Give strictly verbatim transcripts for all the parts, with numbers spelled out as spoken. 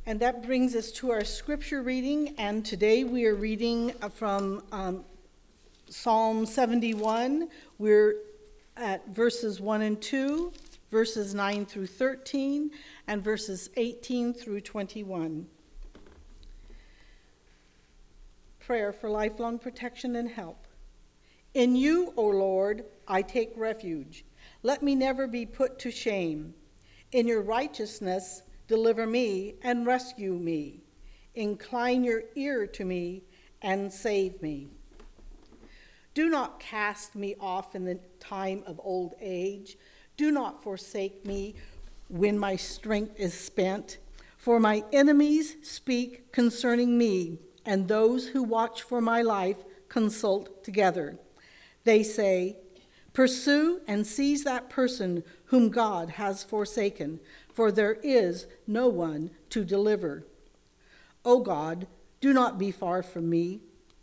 And that brings us to our scripture reading, and today we are reading from um, Psalm seventy-one. We're at verses one and two, verses nine through thirteen, and verses eighteen through twenty-one. Prayer for lifelong protection and help. In you, O Lord, I take refuge. Let me never be put to shame. In your righteousness, deliver me and rescue me. Incline your ear to me and save me. Do not cast me off in the time of old age. Do not forsake me when my strength is spent. For my enemies speak concerning me, and those who watch for my life consult together. They say, pursue and seize that person whom God has forsaken, for there is no one to deliver. O God, do not be far from me.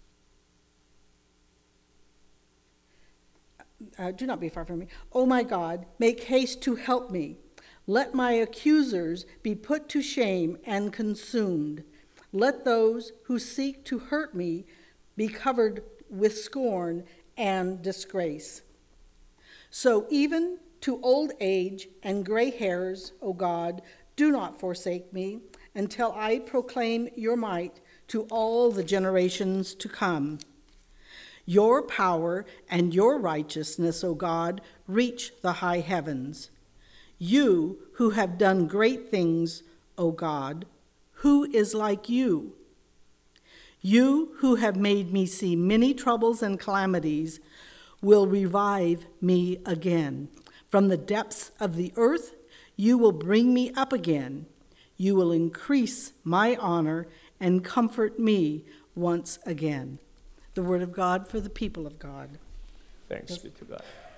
Uh, do not be far from me. O my God, make haste to help me. Let my accusers be put to shame and consumed. Let those who seek to hurt me be covered with scorn and disgrace. So even to old age and gray hairs, O God, do not forsake me until I proclaim your might to all the generations to come. Your power and your righteousness, O God, reach the high heavens. You who have done great things, O God, who is like you? You who have made me see many troubles and calamities will revive me again. From the depths of the earth, you will bring me up again. You will increase my honor and comfort me once again. The word of God for the people of God. Thanks be to God.